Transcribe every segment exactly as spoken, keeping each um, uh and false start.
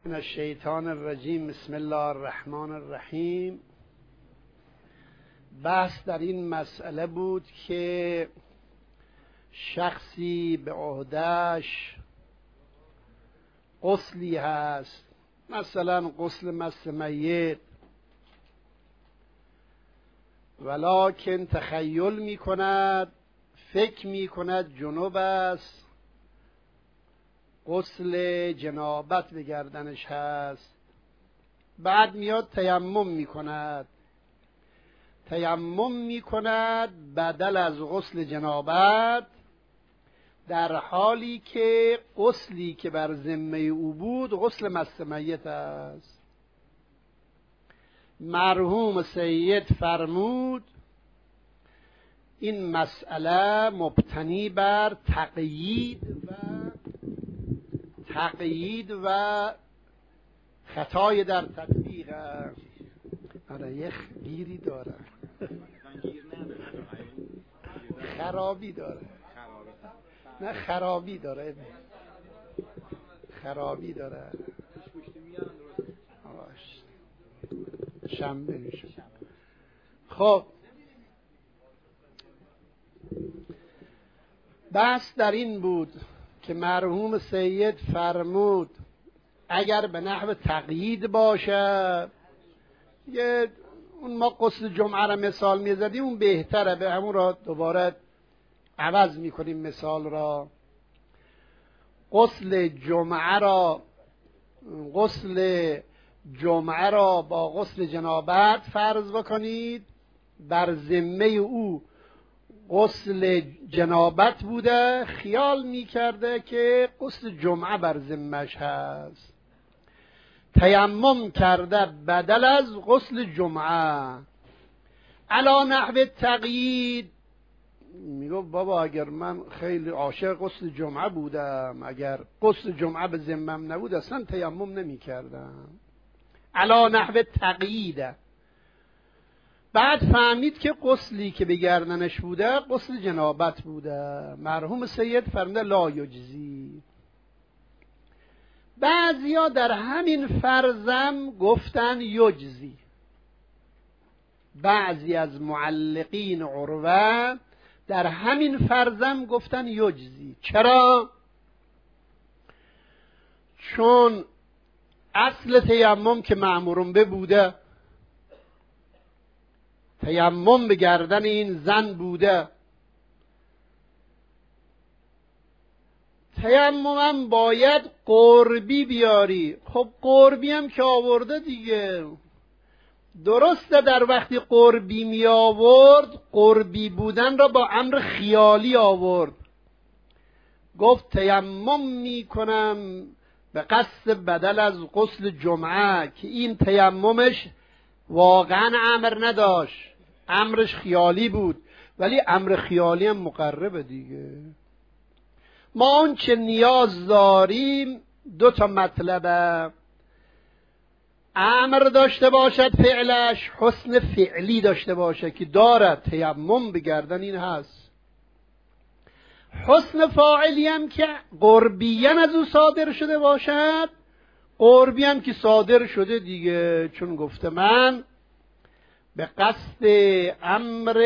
من الشیطان الرجیم. بسم الله الرحمن الرحیم. بحث در این مسئله بود که شخصی به عهده‌اش غسلی هست، مثلا غسل مس میت، ولکن تخیل می کند، فکر می کند جنوب است، غسل جنابت به گردنش هست، بعد میاد تیمم می کند تیمم می کند بدل از غسل جنابت، در حالی که غسلی که بر ذمه او بود غسل مس میت است. مرحوم سید فرمود این مسئله مبتنی بر تقیید و تقیید و خطای در تطبیق است. آره یه گیری داره، خرابی داره، نه خرابی داره، خرابی داره. شنبه میشه. خب بحث در این بود که مرحوم سید فرمود اگر به نحو تقیید باشه، یه اون ما غسل جمعه را مثال میزدیم اون بهتره، به همون را دوباره عوض میکنیم مثال را. غسل جمعه را غسل جمعه را با غسل جنابت فرض بکنید، بر ذمه او غسل جنابت بوده، خیال میکرده که غسل جمعه بر ذمه‌اش هست، تیمم کرده بدل از غسل جمعه. علی نحو تقیید میگو بابا اگر من خیلی عاشق غسل جمعه بودم، اگر غسل جمعه به ذمم نبود اصلا تیمم نمی کردم. علی نحو تقییده. بعد فهمید که غسلی که به گردنش بوده غسل جنابت بوده. مرحوم سید فرموده لا یجزی. بعضیا در همین فرضم گفتن یجزی. بعضی از معلقین عروه در همین فرضم گفتن یجزی. چرا؟ چون اصل تیمم که مأمورون به بوده، تیمم به گردن این زن بوده، تیمم باید قربی بیاری. خب قربی هم که آورده دیگه، درسته در وقتی قربی می آورد قربی بودن را با امر خیالی آورد، گفت تیمم می کنم به قصد بدل از غسل جمعه، که این تیممش واقعا امر نداشت، امرش خیالی بود، ولی امر خیالی هم مقربه دیگه. ما اون چه نیاز داریم دو تا مطلبه، امر داشته باشد فعلش، حسن فعلی داشته باشه که دارد، تیمم بگردن این هست. حسن فاعلی هم که قربیان از او صادر شده باشد، قربی هم که صادر شده دیگه، چون گفته من به قصد امر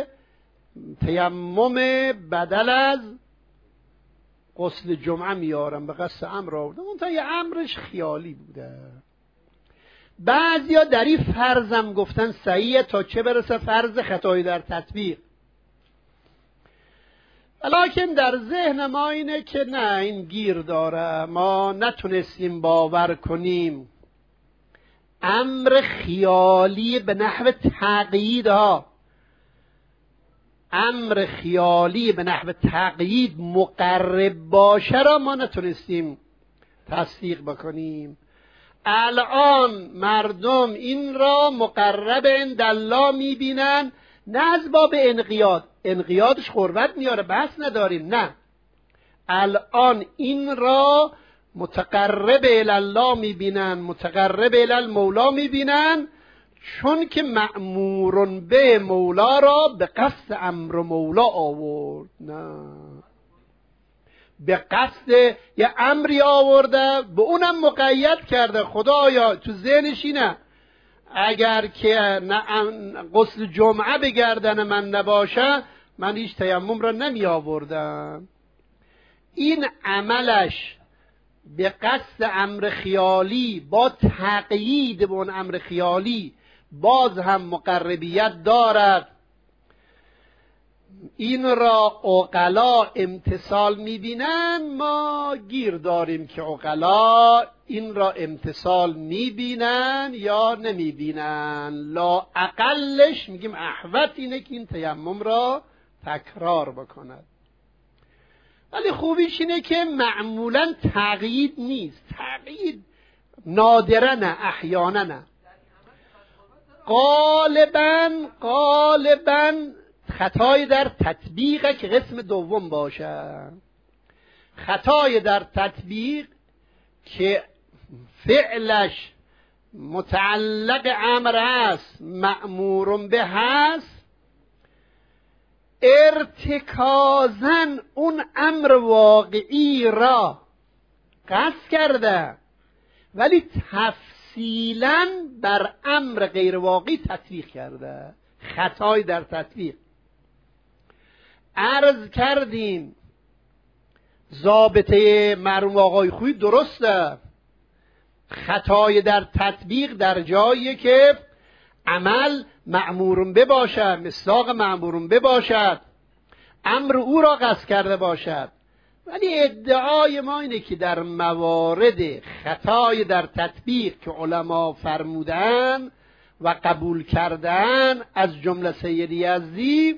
تیمم بدل از غسل جمعه میارم، به قصد امر آورده، اون تا یه امرش خیالی بوده. بعضیا در این فرضم گفتن صحیحه تا چه برسه فرض خطایی در تطبیق. ولیکن در ذهن ما اینه که نه، این گیر داره، ما نتونستیم باور کنیم امر خیالی به نحو تقیید ها امر خیالی به نحو تقیید مقرب باشه را ما نتونستیم تصدیق بکنیم. الان مردم این را مقرب عند الله میبینن، نه از باب انقیاد، انقیادش قربت میاره بحث نداریم، نه، الان این را متقرب الی الله میبینن، متقرب الی المولا میبینن، چون که مأمورون به مولا را به قصد امر مولا آورد. نه، به قصد یه امری آورده، به اونم مقید کرده. خدایا تو ذهنش اینه اگر که نه غسل جمعه به گردن من نباشه من هیچ تیمم را نمی آوردم. این عملش به قصد امر خیالی با تقیید به اون امر خیالی باز هم مقربیت دارد. این را عقلا امتثال میبینن، ما گیر داریم که عقلا این را امتثال میبینن یا نمیبینن. لا اقلش میگیم احوط اینه که این تیمم را تکرار بکند. ولی خوبیش اینه که معمولا تقیید نیست، تقیید نادرا نه، احیانا نه. غالبا غالبا خطای در تطبیق که قسم دوم باشه. خطای در تطبیق که فعلش متعلق امر هست، مأمور به هست، ارتکازاً اون امر واقعی را قصد کرده ولی تفصیلاً بر امر غیر واقعی تطبیق کرده. خطای در تطبیق. عرض کردیم ضابطه مرحوم آقای خویی درسته. خطای در تطبیق در جایی که عمل مأمور بباشد، مصداق مأمور بباشد، امر او را قصد کرده باشد. ولی ادعای ما اینه که در موارد خطای در تطبیق که علما فرمودن و قبول کردن از جمله سید یزدی،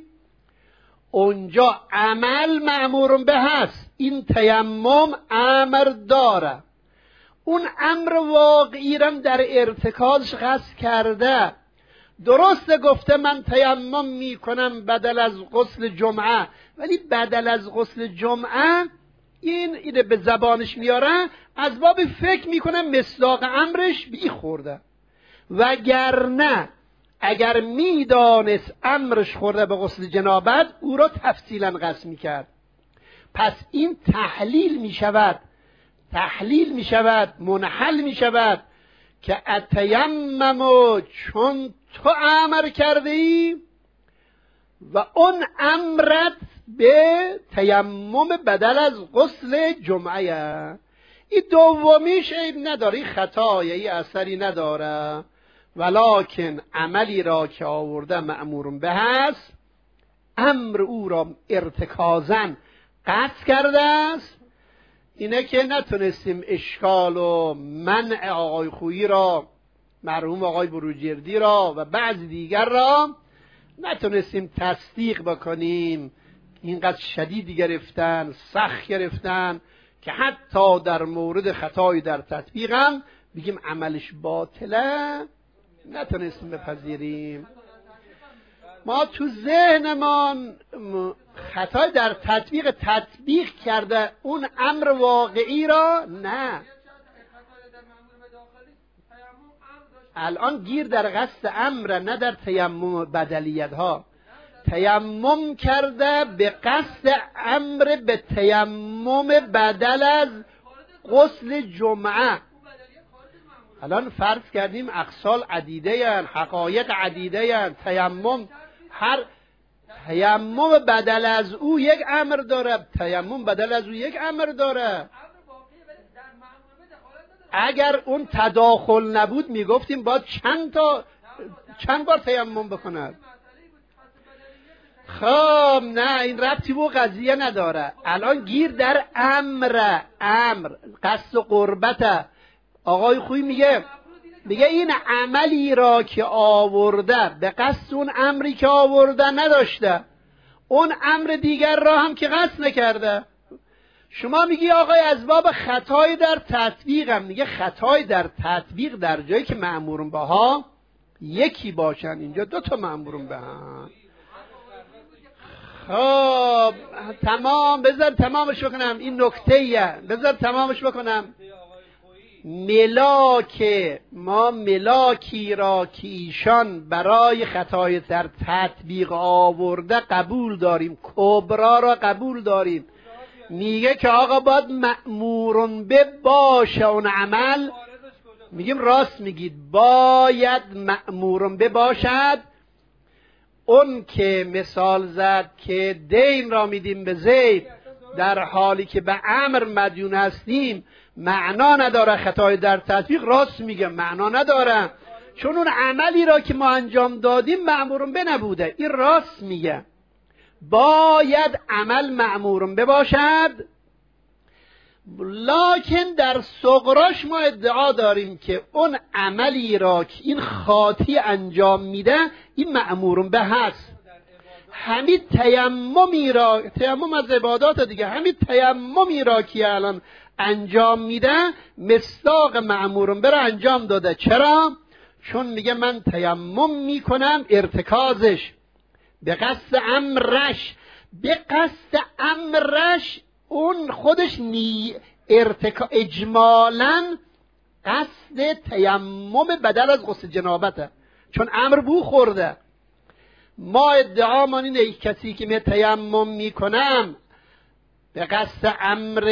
اونجا عمل مأمور به هست، این تیمم امر داره، اون امر واقعی را در ارتکازش قصد کرده. درسته گفته من تیمم میکنم بدل از غسل جمعه، ولی بدل از غسل جمعه این اینه به زبانش میاره از باب فکر میکنه مصداق امرش بی خورده. وگرنه اگر میدانست امرش خورده به غسل جنابت او را تفصیلا قصد میکرد. پس این تحلیل میشود، تحلیل میشود، منحل میشود که اتیممو چون تو امر کرده ای و اون امرت به تیمم بدل از غسل جمعه. این دومیش عیب نداره، این خطایه، این اثری نداره، ولکن عملی را که آورده مأمور به هست، امر او را ارتکازاً قصد کرده است. اینه که نتونستیم اشکال و منع آقای خویی را، مرحوم آقای بروجردی را و بعضی دیگر را نتونستیم تصدیق بکنیم. اینقدر شدید گرفتن، سخت گرفتن که حتی در مورد خطای در تطبیق هم بگیم عملش باطله نتونستیم بپذیریم. ما تو ذهنمان خطای در تطبیق تطبیق کرده اون امر واقعی را نه. الان گیر در قصد امر نه در تیمم بدلیت ها. تیمم کرده به قصد امر به تیمم بدل از غسل جمعه. الان فرض کردیم اقسال عدیده هن، حقایق عدیده هن. تیمم هر تیمم بدل از او یک امر داره، تیمم بدل از او یک امر داره. اگر اون تداخل نبود میگفتیم باید چند تا چند بار تیمم بکند. خب نه، این ربطی به قضیه نداره. الان گیر در امر، امر قصد قربت. آقای خویی میگه میگه این عملی را که آورده به قصد اون امری که آورده نداشته، اون امر دیگر را هم که قصد نکرده. شما میگی آقای از باب خطای در تطبیق هم، میگه خطای در تطبیق در جایی که مأمورون بها یکی باشن، اینجا دو تا مأمورون بها. خب تمام، بذار تمامش بکنم، این نکته ایه، بذار تمامش بکنم. ملاک ما ملاکی را که ایشان برای خطای در تطبیق آورده قبول داریم، کبرا را قبول داریم. میگه که آقا باید مأمورون به باشه اون عمل. میگیم راست میگید، باید مأمورون به باشد. اون که مثال زد که دین را میدیم به زید در حالی که به امر مدیون هستیم معنا نداره، خطای در تطبیق، راست میگه معنا نداره، چون اون عملی را که ما انجام دادیم مأمورون به نبوده. این راست میگه، باید عمل مأمورون به باشد. لکن در صغراش ما ادعا داریم که اون عملی را که این خاطی انجام میده این مأمورون به هست. همین تیممی را، تیمم از عبادات دیگه، همین تیممی را که الان انجام میده مصداق مأمورون به را انجام داده. چرا؟ چون میگه من تیمم میکنم ارتکازش به قصد امرش، به قصد امرش اون خودش نی ارتکا اجمالاً قصد تیمم بدل از غسل جنابته، چون امر بو خورده. ما ادعامان اینه کسی که می تیمم میکنم به قصد امر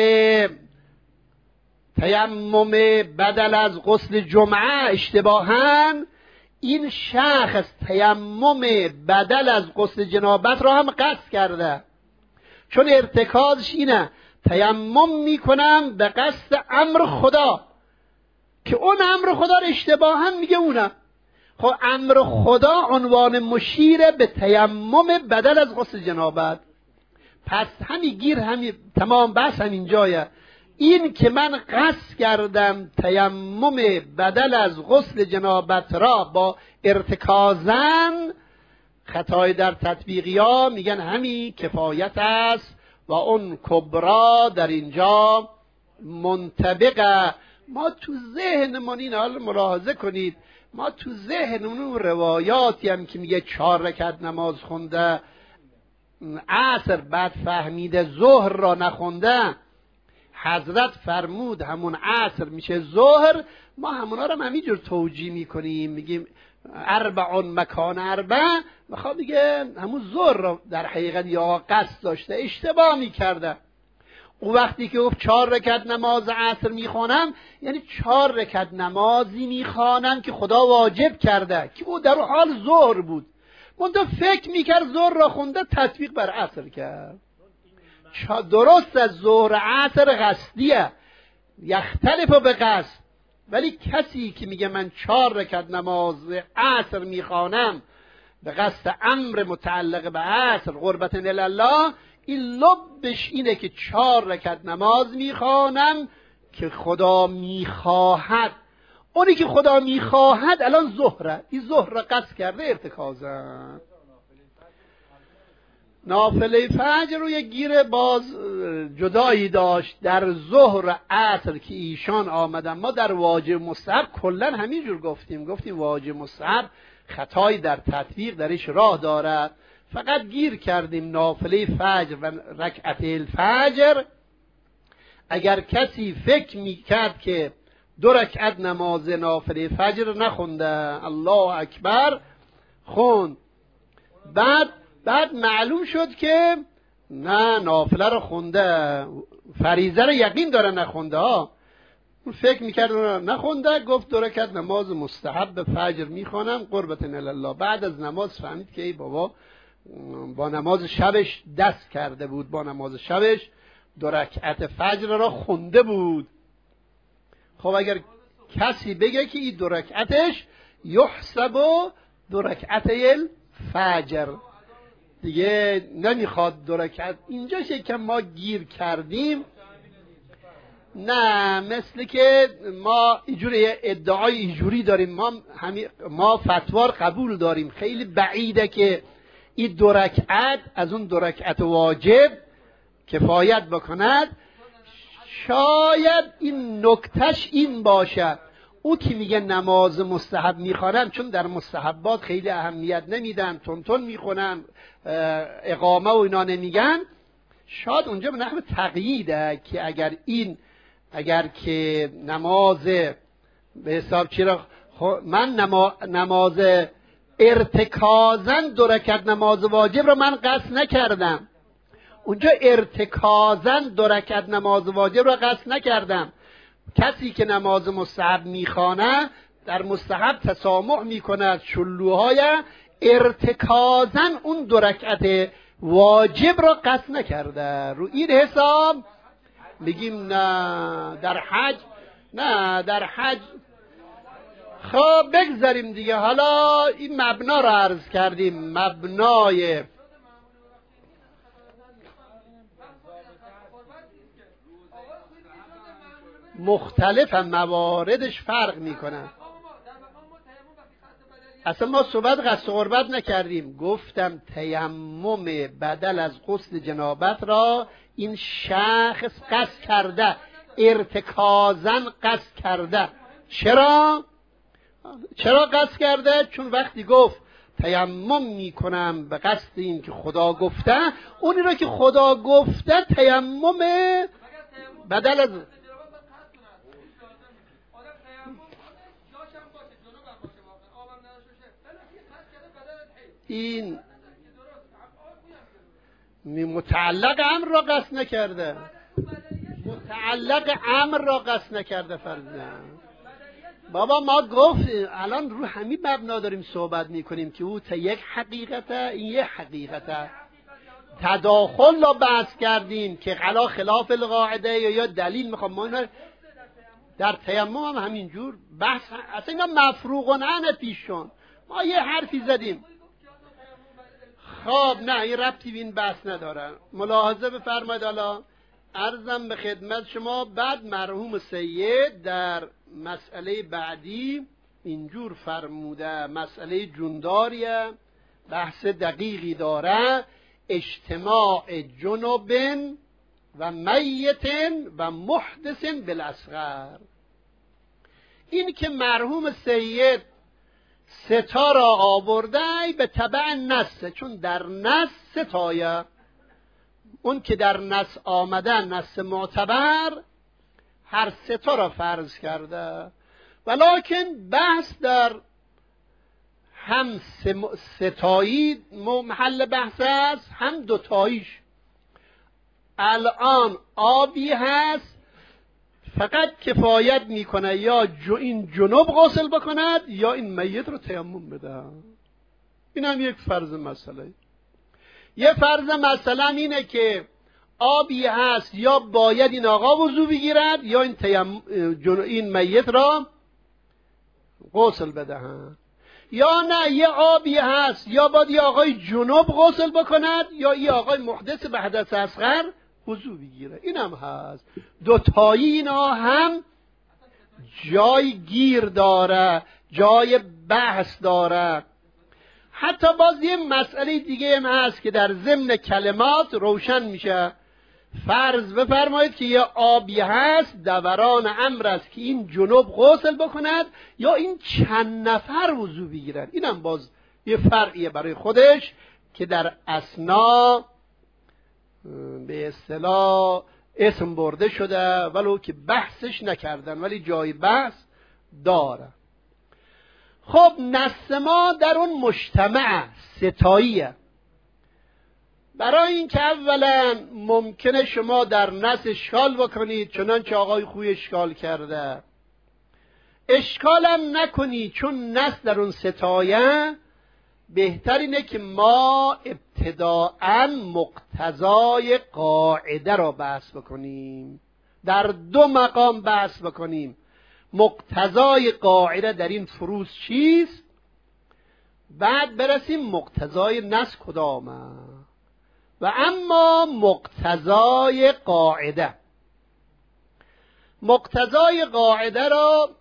تیمم بدل از غسل جمعه اشتباهاً این شخص تیمم بدل از غسل جنابت را هم قصد کرده، چون ارتکازش اینه تیمم میکنم به قصد امر خدا، که اون امر خدا رو اشتباهاً میگه اونم. خب امر خدا عنوان مشیره به تیمم بدل از غسل جنابت. پس همین گیر همین تمام بحث همین جایه. این که من قصد کردم تیمم بدل از غسل جنابت را با ارتکازن، خطای در تطبیقی ها میگن همین کفایت است و اون کبرا در اینجا منطبقه. ما تو ذهنمون این حال ملاحظه کنید، ما تو ذهنمون روایاتی هم که میگه چهار رکعت نماز خونده عصر بعد فهمیده ظهر را نخونده، حضرت فرمود همون عصر میشه ظهر، ما همونا رو هم همینجور توجیه میکنیم، میگیم اربعون مکان اربع، میخواد دیگه همون ظهر را در حقیقت یا قصد داشته، اشتباه میکرده. او وقتی که گفت چهار رکعت نماز عصر میخوانم یعنی چهار رکعت نمازی میخوانم که خدا واجب کرده، که او در حال ظهر بود، منتها فکر میکرد ظهر را خونده، تطبیق بر عصر کرد. درست از ظهر عصر قصدیه، یختلف به قصد، ولی کسی که میگه من چهار رکعت نماز عصر میخوانم به قصد امر متعلق به عصر قربت الله، این لبش اینه که چهار رکعت نماز میخوانم که خدا میخواهد. اونی که خدا میخواهد الان ظهره، این ظهر را قصد کرده ارتکازن. نافله فجر رو یک گیر باز جدایی داشت در ظهر عصر که ایشان آمدن. ما در واجب مستحب کلن همینجور گفتیم، گفتیم واجب مستحب خطایی در تطبیق درش راه دارد، فقط گیر کردیم نافله فجر و رکعت الفجر. اگر کسی فکر میکرد که دو رکعت نماز نافله فجر نخونده، الله اکبر خوند، بعد بعد معلوم شد که نه نافله رو خونده، فریضه رو یقین داره نخونده ها، اون فکر میکرد نخونده، گفت دو رکعت نماز مستحب فجر میخوانم قربت الله. بعد از نماز فهمید که ای بابا با نماز شبش دست کرده بود، با نماز شبش دو رکعت فجر را خونده بود. خب اگر کسی بگه که این دو رکعتش یحسب دو رکعت الفجر، دیگه نمیخواد دو رکعت، اینجاش یکم ما گیر کردیم. نه مثل که ما اینجوری ادعای اینجوری داریم، ما همی ما فتوار قبول داریم، خیلی بعیده که این دو رکعت از اون دو رکعت واجب کفایت بکند. شاید این نکتش این باشه، او که میگه نماز مستحب میخوانن چون در مستحبات خیلی اهمیت نمیدن، تون میخونن، اقامه و اینا نمیگن، شاید اونجا به نحو تقییده که اگر این اگر که نماز به حساب چرا من نما... نماز ارتکازن دو رکعت نماز واجب رو من قصد نکردم، اونجا ارتکازن دو رکعت نماز واجب را قصد نکردم. کسی که نماز مستحب میخوانه در مستحب تسامح میکند شلوهای ارتکازن اون دو رکعت واجب را قصد نکرده. رو این حساب میگیم نه در حج نه در حج خب بگذاریم دیگه. حالا این مبنا را عرض کردیم، مبنای مختلف هم مواردش فرق میکنن. اصلا ما صحبت قصد قربت نکردیم. گفتم تیمم بدل از غسل جنابت را این شخص قصد کرده، ارتکازن قصد کرده. چرا؟ چرا قصد کرده؟ چون وقتی گفت تیمم میکنم به قصد این که خدا گفته، اونی را که خدا گفته تیمم بدل از این متعلق امر را قصد نکرده، متعلق امر را قصد نکرده. فرضاً بابا ما گفت الان رو همین مبنا داریم صحبت میکنیم که او تا یک حقیقته، این یک حقیقته. تداخل را بحث کردیم که علا خلاف القاعده یا یا دلیل میخوام. ما اینا در تیمم هم همینجور بحث، اصلا اینا مفروغ نه پیشون. ما یه حرفی زدیم. خب نه این ربطی به این بحث نداره. ملاحظه بفرمایید. حالا عرضم به خدمت شما، بعد مرحوم سید در مسئله بعدی اینجور فرموده، مسئله جونداریه، بحث دقیقی داره، اجتماع جنوب و میت و محدث بالاصغر. این که مرحوم سید ستا را آورده به تبع نص، چون در نص ستایه، اون که در نص آمده نص معتبر هر ستا را فرض کرده. ولکن بحث در هم ستایی محل بحث است، هم دوتاییش. الان آبی هست فقط کفایت میکنه یا جو این جنوب غسل بکند یا این میت رو تیمم بده. این هم یک فرض مسئله. یه فرض مسئله اینه که آبی هست یا باید این آقا وضو بگیرد یا این تیم... این میت را غسل بدهند، یا نه یه آبی هست یا باید یه آقای جنوب غسل بکند یا یه آقای محدث به حدث اصغر وضو بگیره. این هم هست. دوتایی اینا هم جای گیر داره، جای بحث داره. حتی باز یه مسئله دیگه هم هست که در ضمن کلمات روشن میشه. فرض بفرمایید که یه آبی هست، دوران امر است که این جنوب غسل بکند یا این چند نفر وضو بگیرن. اینم باز یه فرقیه برای خودش که در اسنا به اصطلاح اسم برده شده، ولو که بحثش نکردن، ولی جای بحث داره. خب نص ما در اون مجتمع ستاییه. برای این که اولا ممکنه شما در نص اشکال بکنید، چنانچه آقای خوی اشکال کرده. اشکالم نکنید چون نص در اون ستایه. بهتر اینه که ما ابتداءً مقتضای قاعده را بحث بکنیم، در دو مقام بحث بکنیم. مقتضای قاعده در این فروض چیست، بعد برسیم مقتضای نص کدامه. و اما مقتضای قاعده، مقتضای قاعده را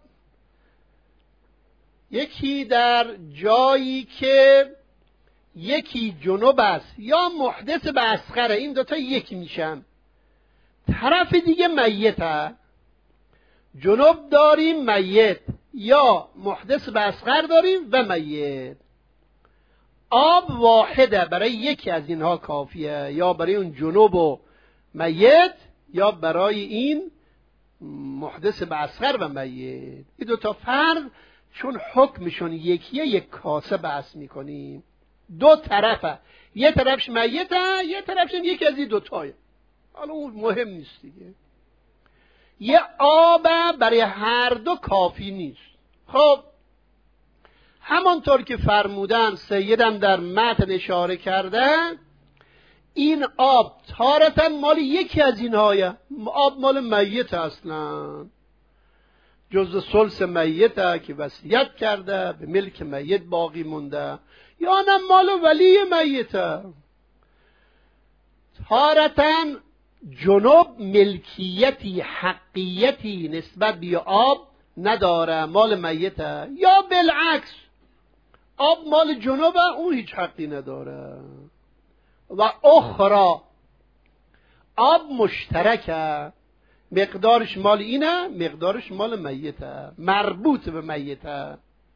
یکی در جایی که یکی جنوب است یا محدث به اصغره، این دوتا یکی میشن. طرف دیگه میته، جنوب داریم میت، یا محدث به اصغر داریم و میت. آب واحده، برای یکی از اینها کافیه، یا برای اون جنوب و میت یا برای این محدث به اصغر و میت. این دوتا فرض چون حکمشون یکیه یک کاسه بحث میکنیم. دو طرفه، یه طرفش میته، یه طرفش یکی از این دوتایه. حالا اون مهم نیست دیگه. یه آب برای هر دو کافی نیست. خب همانطور که فرمودن سیدم در متن اشاره کردن، این آب تارتا مال یکی از اینهایه. آب مال میت اصلا، جز ثلث میته که وصیت کرده به ملک میت باقی مونده، یا نه مال ولی میته. تارتا جنوب ملکیتی حقیتی نسبت به آب نداره، مال میته، یا بالعکس آب مال جنوبه، اون هیچ حقی نداره. و اخرى آب مشترکه، مقدارش مال اینه، مقدارش مال میته، مربوط به میته.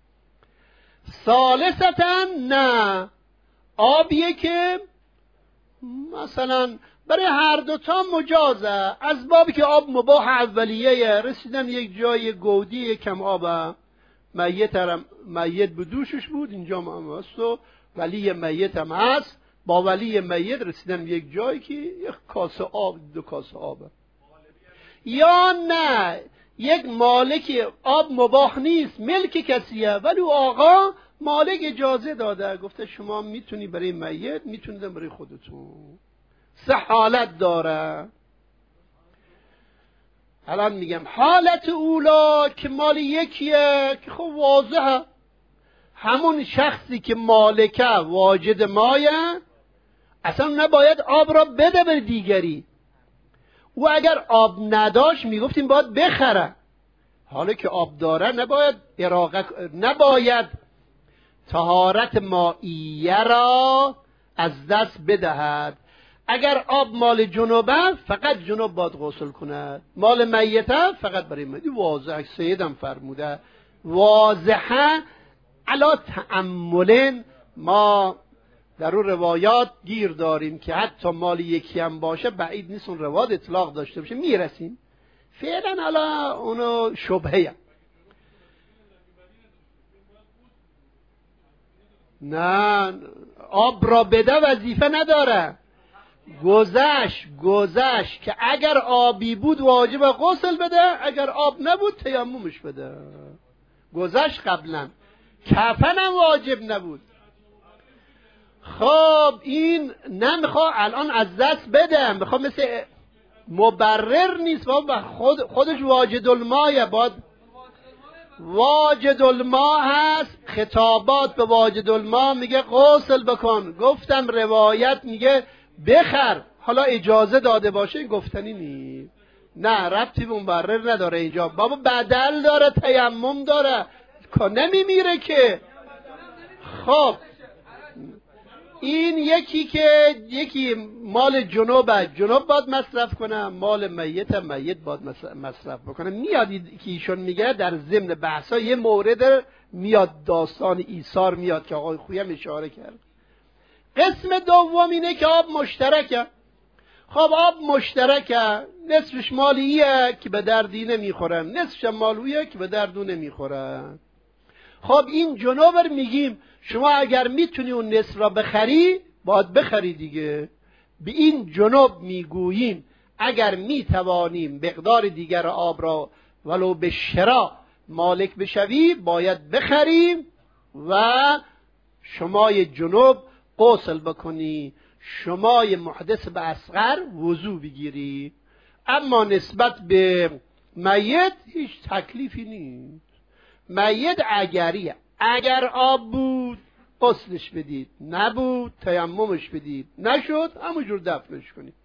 ثالثتا نه، آبیه که مثلا برای هر دوتا مجازه، از بابی که آب مباح اولیه، رسیدن یک جای گودی کم آبه، میت هم میت بدوشش بود، اینجا هم هست و ولی میت هم هست، با ولی میت رسیدن یک جایی که یک کاسه آب، دو کاسه آبه. یا نه یک مالک آب مباح نیست، ملک کسیه، ولی آقا مالک اجازه داده، گفته شما میتونی برای میت، میتونید برای خودتون. سه حالت داره. الان میگم حالت اولا که مال یکیه که خب واضحه، همون شخصی که مالکه واجد مایه اصلا نباید آب را بده به دیگری. او اگر آب نداشت میگفتیم باید بخره، حالا که آب داره نباید اراقه، نباید طهارت مائیه را از دست بدهد. اگر آب مال جنوبه فقط جنوب باید غسل کند، مال میته فقط برای میت. واضح سیدم فرموده، واضحه علا تأملن. ما در اون روایات گیر داریم که حتی مال یکی هم باشه بعید نیست اون روایت اطلاق داشته باشه، میرسیم فعلا حالا اونو شبهه. نه آب را بده وظیفه نداره، گذشت گذشت که اگر آبی بود واجب غسل بده، اگر آب نبود تیممش بده. گذشت قبلا، کفن هم واجب نبود. خب این نمیخواد الان از دست بده، میخواد مثل مبرر نیست، خود خودش واجد المایه، باید واجد الماء هست، خطابات به واجد الماء میگه غسل بکن. گفتم روایت میگه بخر، حالا اجازه داده باشه این گفتنی نیست، نه ربطی به مبرر نداره اینجا. بابا بدل داره، تیمم داره، نمیمیره که. خب این یکی که یکی مال جنوبه، جنوب باید مصرف کنه، مال میت میت باید مصرف بکنه. میاد که ایشون میگه در ضمن بحثا یه مورد میاد، داستان ایثار میاد که آقای خویم اشاره کرد. قسم دوم اینه که آب مشترکه. خب آب مشترکه، نصفش مالیه که به دردی نمیخوره، نصفش مالویه که به دردو نمیخوره. خب این جنوب رو میگیم شما اگر میتونی اون نصف را بخری باید بخری دیگه. به این جنوب میگوییم اگر میتوانیم مقدار دیگر آب را ولو به شرا مالک بشوی باید بخریم و شمای جنوب غسل بکنی، شمای محدث به اصغر وضو بگیری. اما نسبت به میت هیچ تکلیفی نیست. میت اگریه، اگر آب بود غسلش بدید، نبود تیممش بدید، نشد همونجور دفنش کنید.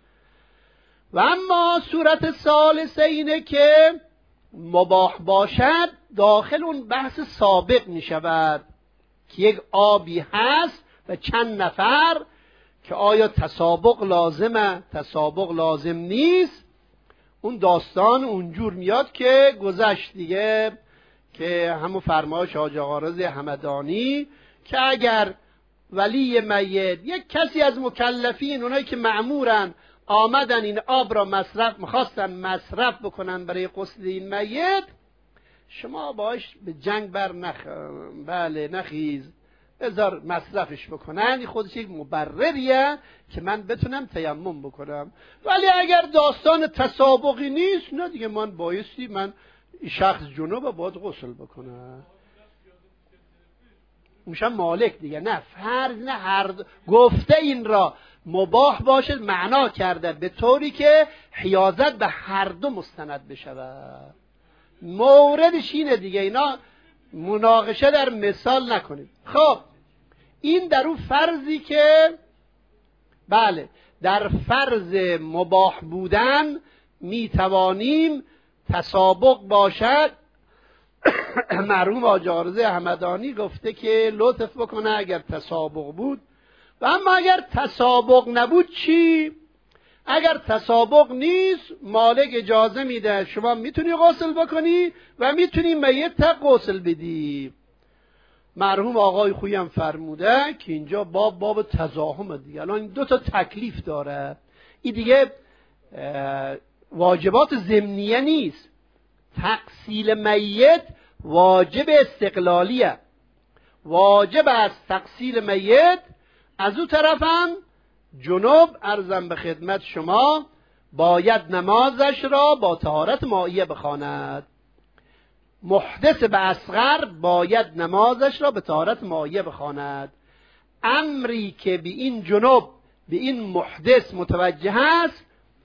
و اما صورت ثالثه اینه که مباح باشد، داخل اون بحث سابق می شود که یک آبی هست و چند نفر، که آیا تسابق لازمه تسابق لازم نیست. اون داستان اونجور میاد که گذشت دیگه، که همون فرمایش حاج آقا رضا همدانی که اگر ولی میت یک کسی از مکلفین، اونایی که مأمورن، آمدن این آب را مصرف میخواستن مصرف بکنن برای غسل این میت، شما باش به جنگ بر نخ... بله نخیز، بذار مصرفش بکنن، این خودش یک مبرریه که من بتونم تیمم بکنم. ولی اگر داستان تسابقی نیست، نه دیگه من بایستی من شخص جنوب باید غسل بکنه، میشم مالک دیگه. نه فرض نه هر گفته این را مباح باشه، معنا کرده به طوری که حیازت به هر دو مستند بشود. موردش اینه دیگه، اینا مناقشه در مثال نکنید. خب این در اون فرضی که بله در فرض مباح بودن میتوانیم تسابق باشد. مرحوم حاج عارض همدانی گفته که لطف بکنه اگر تسابق بود، و اما اگر تسابق نبود چی؟ اگر تسابق نیست مالک اجازه میده شما میتونی غسل بکنی و میتونی میت غسل بدی. مرحوم آقای خویی هم فرموده که اینجا باب باب تزاحم دیگه، الان این دو تا تکلیف داره، این دیگه واجبات ضمنیه نیست. تغسیل میت واجب استقلالیه، واجب است تغسیل میت. از او طرفم جنوب ارزم به خدمت شما باید نمازش را با طهارت مائیه بخواند. محدث به اصغر باید نمازش را به طهارت مائیه بخواند. امری که به این جنوب به این محدث متوجه است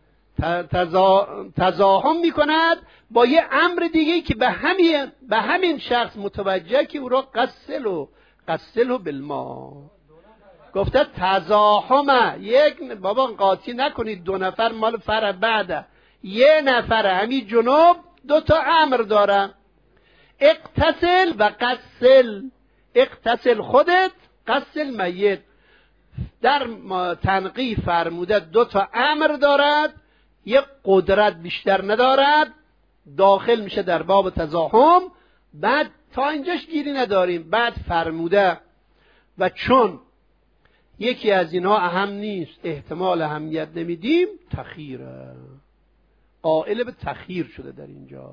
تزاحم می کند با یه امر دیگه که به همین به همین شخص متوجه که او را قسل و قسل و بالما. گفته تزاحمه، یک بابا قاطی نکنید، دو نفر مال فرع بعده، یه نفر همین جنوب دو تا امر داره، اغتسل و قسل. اغتسل خودت، قسل میت. در تنقیح فرموده دو تا امر دارد، یک قدرت بیشتر ندارد، داخل میشه در باب تزاحم. بعد تا اینجاش گیری نداریم. بعد فرموده و چون یکی از اینها اهم نیست احتمال اهمیت نمیدیم، تخیره، قائل به تخییر شده در اینجا.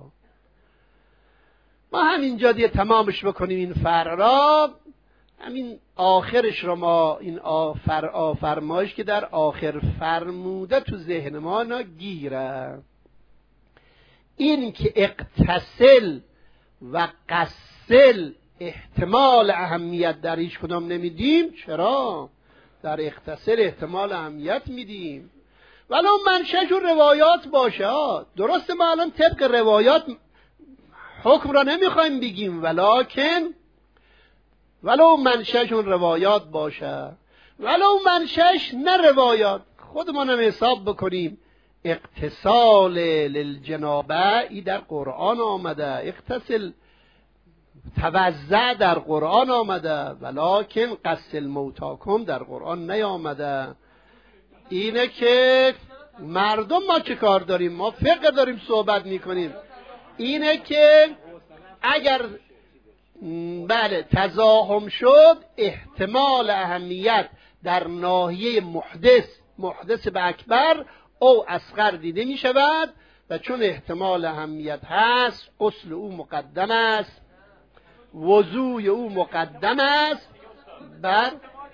ما همینجا دیگه تمامش بکنیم این فرع را. همین آخرش رو ما این آفر آفرمایش که در آخر فرموده تو ذهن ما نگیره. این که اغتسل و قسل احتمال اهمیت در هیچ کدام نمیدیم، چرا؟ در اغتسل احتمال اهمیت میدیم، ولو منشأ و روایات باشه. درسته ما الان طبق روایات حکم را نمیخوایم بگیم، ولکن ولو منشأش روایات باشه، ولو منشأش نه روایات، خودمون هم حساب بکنیم. اغتسال للجنابه ای در قرآن آمده، اغتسل توزع در قرآن آمده، ولکن غسل موتاکم در قرآن نیامده. اینه که مردم ما چه کار داریم؟ ما فقه داریم صحبت میکنیم. اینه که اگر بله تزاحم شد احتمال اهمیت در ناحیه محدث محدث به اکبر او اصغر دیده می شود، و چون احتمال اهمیت هست غسل او مقدم است، وضوء او مقدم است بر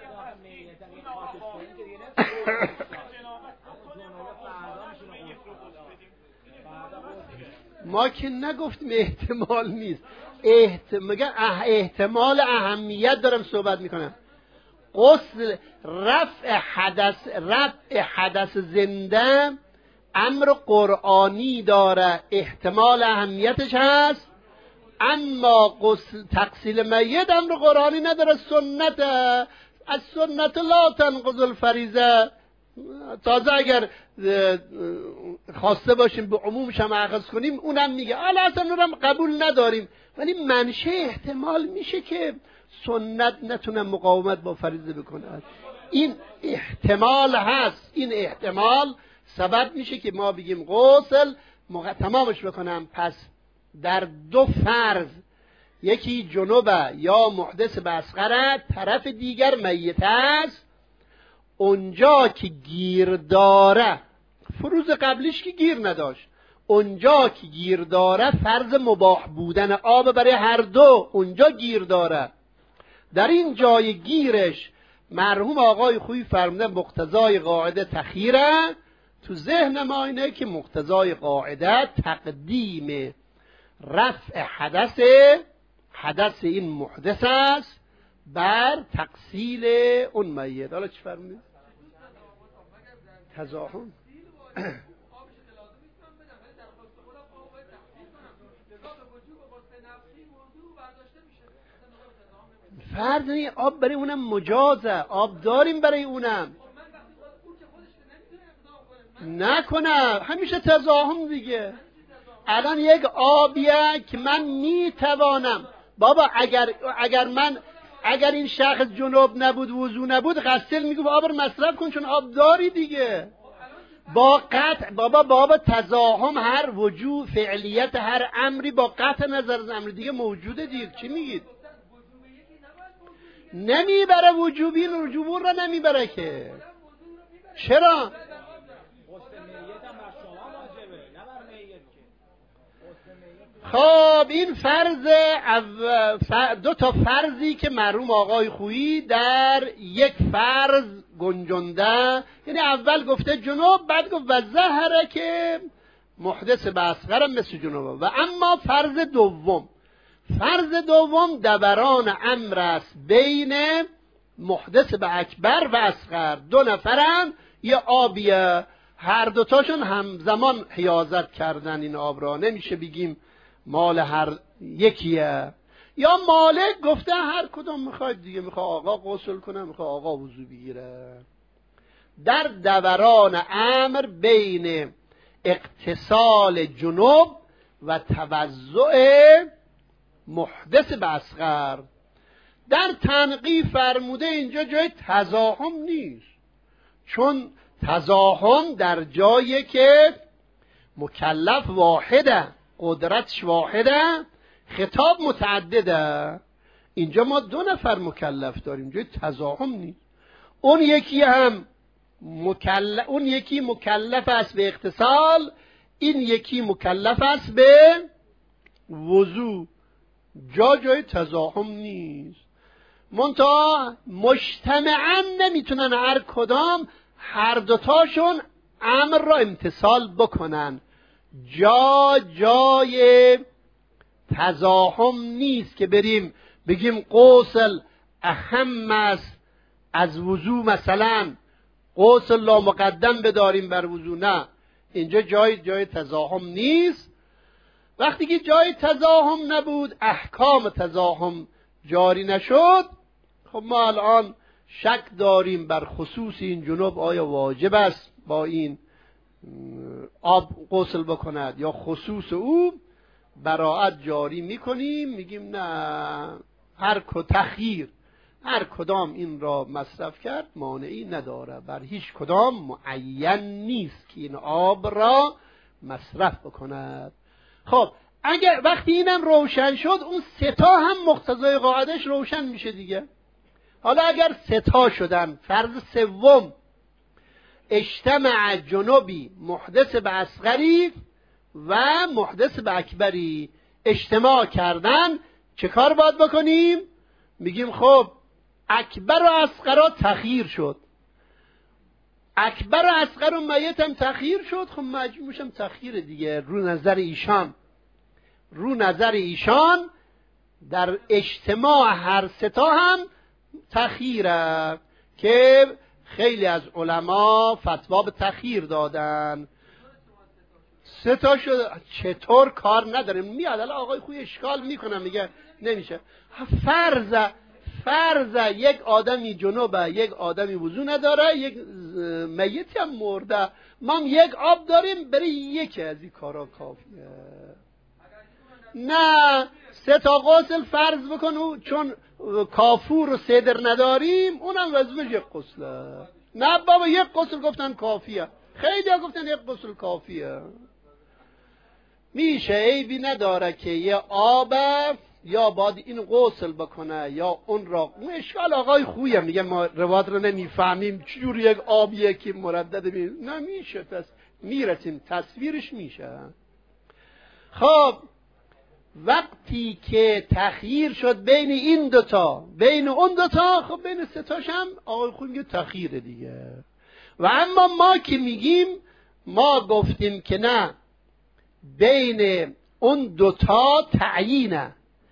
ما که نگفتیم احتمال نیست، احت... مگه احتمال اهمیت دارم صحبت میکنم. غسل رفع حدث رفع حدث زنده امر قرآنی داره، احتمال اهمیتش هست، اما غسل تغسیل میت امر قرآنی نداره، سنت. از سنت لا تنقض الفریضه. تازه اگر خواسته باشیم به عمومش هم اخذ کنیم اونم میگه حالا اصلا اونم قبول نداریم، ولی منشه احتمال میشه که سنت نتونه مقاومت با فریضه بکنه. این احتمال هست، این احتمال سبب میشه که ما بگیم غسل مق... تمامش بکنم. پس در دو فرض، یکی جنوبه یا محدث به اصغره، طرف دیگر میت است، اونجا که گیر داره، فروض قبلیش که گیر نداشت، اونجا که گیر داره فرض مباح بودن آب برای هر دو اونجا گیر داره، در این جای گیرش مرحوم آقای خویی فرمودن مقتضای قاعده تخیره. تو ذهن ما اینه که مقتضای قاعده تقدیم رفع حدث حدث این محدث است بر تقصیل اون میت. حالا چی فرمودید؟ تزاحم فرض نی آب برای اونم مجازه، آب داریم برای اونم نکنه همیشه تزاحم دیگه. الان یک آبیه که من میتوانم بابا اگر اگر من اگر این شخص جنوب نبود وضو نبود غسل میگه آب رو مصرف کن چون آب داری دیگه. با قطع بابا بابا تزاحم هر وجود فعلیت هر امری با قطع نظر از امر دیگه موجوده دیگه. چی میگید؟ نمیبره وجوبی رجوبون را نمیبره که. چرا؟ خب این فرض دو تا فرضی که مرحوم آقای خویی در یک فرض گنجنده، یعنی اول گفته جنوب بعد گفت و ظهره که محدث به اصغر مثل جنوب. و اما فرض دوم فرض دوم دوران امر است بین محدث به اکبر و اصغر. دو نفرن یه آبیه هر دوتاشون همزمان حیازت کردن این آب را، نمیشه بگیم مال هر یکیه. یا مالک گفته هر کدوم میخواید دیگه، میخواد آقا غسل کنه میخواد آقا وضو بگیره. در دوران امر بین اغتسال جنوب و توضع محدث به اصغر در تنقیح فرموده اینجا جای تزاحم نیست، چون تزاحم در جایی که مکلف واحده قدرتش واحده خطاب متعدده. اینجا ما دو نفر مکلف داریم جای تزاحم نیست. اون یکی هم مکلف اون یکی مکلف است به اغتسال، این یکی مکلف است به وضو. جا جای تزاحم نیست. منتها مجتمعاً نمیتونن هر کدام هر دوتاشون امر را امتثال بکنن. جا جای تزاحم نیست که بریم بگیم غسل اهم است از وضو، مثلا غسل لا مقدم بداریم بر وضو. نه، اینجا جای جای تزاحم نیست. وقتی که جای تزاحم نبود احکام تزاحم جاری نشد، خب ما الان شک داریم بر خصوص این جنوب آیا واجب است با این آب غسل بکند یا خصوص او براءت جاری میکنیم، میگیم نه هر کو تخییر هر کدام این را مصرف کرد مانعی نداره، بر هیچ کدام معین نیست که این آب را مصرف بکند. خب اگر وقتی اینم روشن شد اون ستا هم مقتضای قاعدش روشن میشه دیگه. حالا اگر ستا شدن، فرض سوم اجتمع جنوبی محدث به اصغری و محدث به اکبری اجتماع کردن، چه کار باید بکنیم؟ میگیم خب اکبر و اصغر تخییر شد، اکبر و اصغر و میت هم تخییر شد، خب مجموعش هم تخییر دیگه. رو نظر ایشان رو نظر ایشان در اجتماع هر ستا هم تخییره که خیلی از علما فتوا به تخییر دادن. سه تا شد چطور کار نداره، میاد الان آقای خوی اشکال میکنه میگه نمیشه. فرض فرض یک آدمی جنوبه، یک آدمی وضو نداره، یک میتی هم مرده، ما هم یک آب داریم برای یکی از این کارا کافیه. نه سه تا غسل فرض بکن چون کافور و صدر نداریم اونم وظیفه یک غسله. نه بابا یک غسل گفتن کافیه، خیلی ها گفتن یک غسل کافیه. میشه عیبی نداره که یه آب یا باید این غسل بکنه یا اون را. اون اشکال آقای خویه میگه ما روایت رو نمیفهمیم چجور یک آبیه که مردد می نمیشه پس میرسیم تصویرش میشه. خب وقتی که تخییر شد بین این دوتا بین اون دوتا، خب بین ستاش هم آقای خویی میگه تخییره دیگه. و اما ما که میگیم، ما گفتیم که نه، بین اون دوتا تعیینه،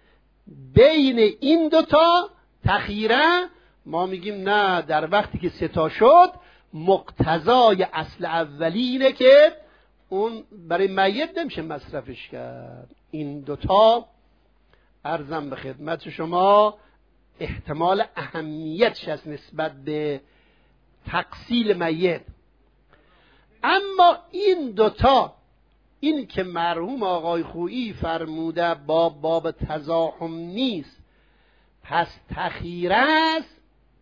بین این دوتا تخییره. ما میگیم نه، در وقتی که ستا شد مقتضای اصل اولی اینه که اون برای میت نمیشه مصرفش کرد. این دوتا عرضم به خدمت شما احتمال اهمیتش از نسبت به تقسیل میت. اما این دوتا، این که مرحوم آقای خویی فرموده باب باب تزاحم نیست پس تخییر است،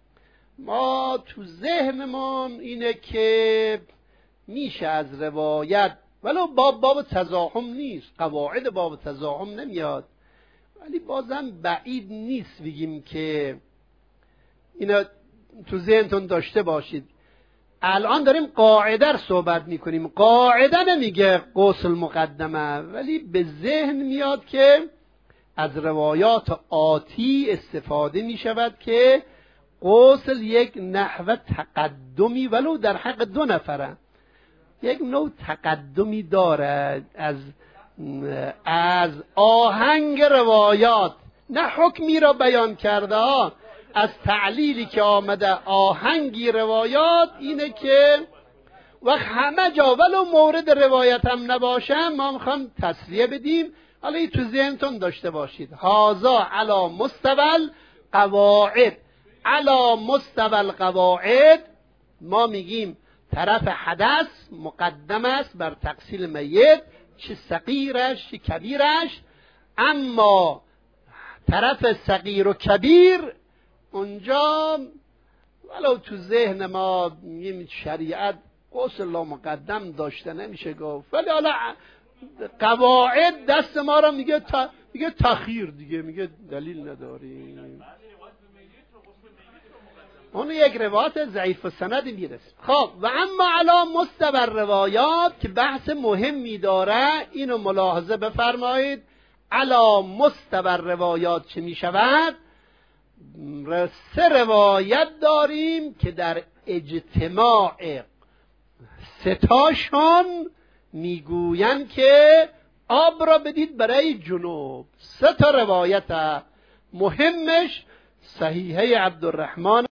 ما تو ذهنمان اینه که میشه از روایت، ولو باب باب تزاحم نیست، قواعد باب تزاحم نمیاد، ولی بازم بعید نیست بگیم که اینا تو ذهنتون داشته باشید. الان داریم قاعده رو صحبت میکنیم، قاعده نمیگه غسل مقدمه، ولی به ذهن میاد که از روایات آتی استفاده میشود که غسل یک نحو تقدمی ولو در حق دو نفره، یک نوع تقدمی دارد از از آهنگ روایات، نه حکمی را بیان کرده ها، از تعلیلی که آمده آهنگی روایات اینه که و همه جا ولو مورد روایت هم نباشه ما میخوام تصریح بدیم. حالا این تو ذهنتون داشته باشید، هازا علا مستول قواعد، علا مستول قواعد. ما میگیم طرف حدث مقدم است بر تقسیل میت، چه صغیرش چه کبیرش، اما طرف صغیر و کبیر اونجا ولو تو ذهن ما میگیم شریعت غسل لا مقدم داشته نمیشه گفت، ولی حالا قواعد دست ما را میگه تا میگه تخییر دیگه، میگه دلیل نداریم. اون یک روایت ضعیف السند میرسه. خب و اما علا مستبر روایات که بحث مهمی داره، اینو ملاحظه بفرمایید. علا مستبر روایات چه میشود؟ سه روایت داریم که در اجتماع ستاشون میگوین که آب را بدید برای جنوب. سه تا روایت مهمش صحیحه عبدالرحمن